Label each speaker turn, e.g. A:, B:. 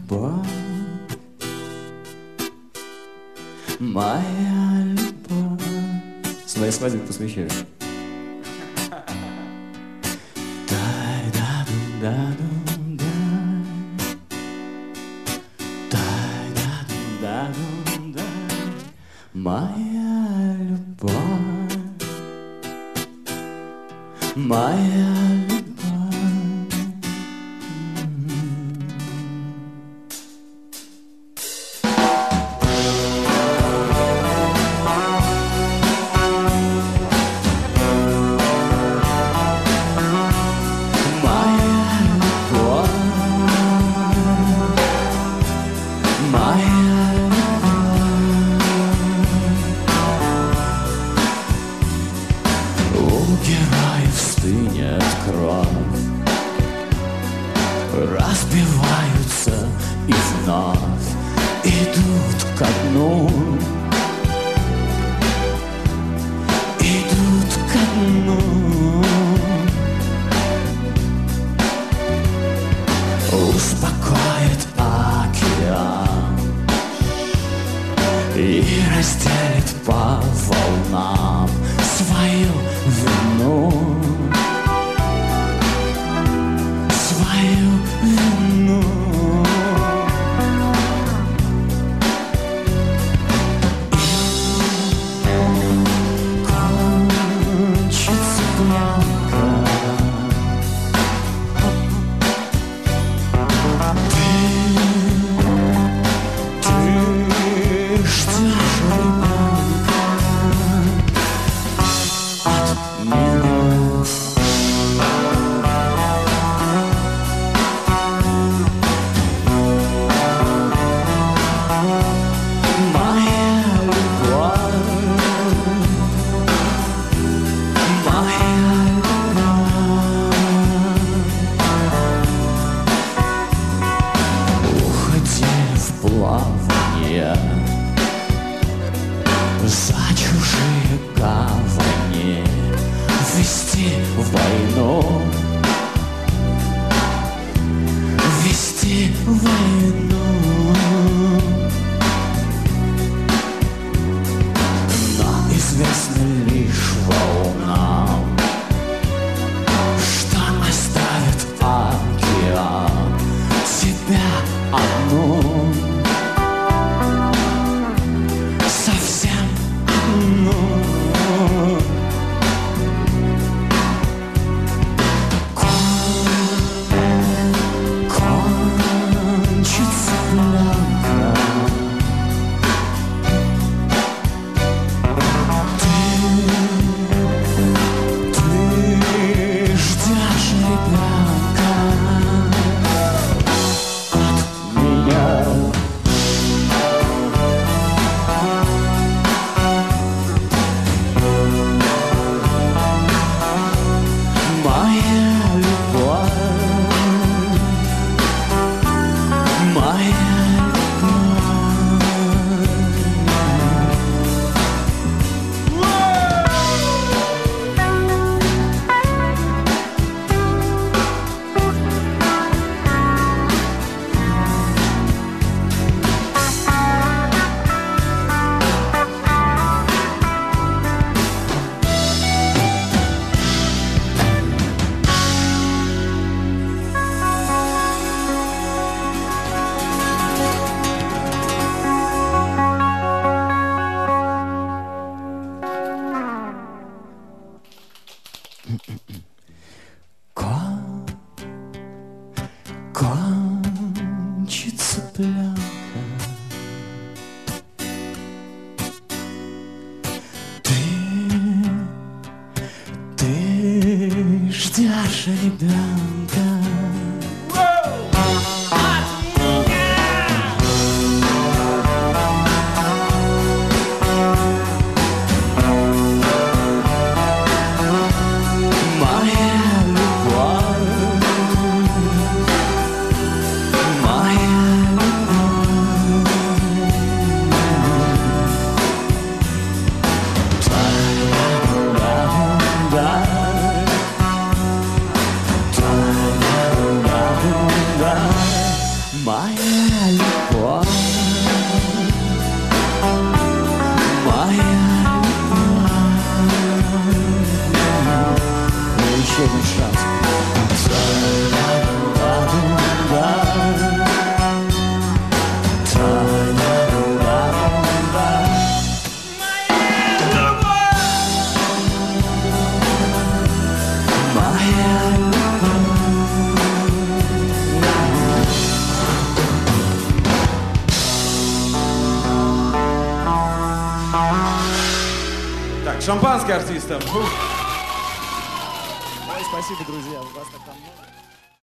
A: любовь, моя любовь. Своей свадьбе посвящаю. Моя любовь, моя любовь. Разбиваются и вновь идут ко дну, идут ко дну. Успокоит океан и разделит по волнам свою вину. За чужие гавани вести войну, вести войну. Но известно лишь волнам, что оставит океан тебя одну. Кончится пленка, ты ждешь ребенка. Моя любовь, моя любовь. Еще один шанс.
B: Так, шампанское артистам.
A: Ой, спасибо, друзья, у вас так много.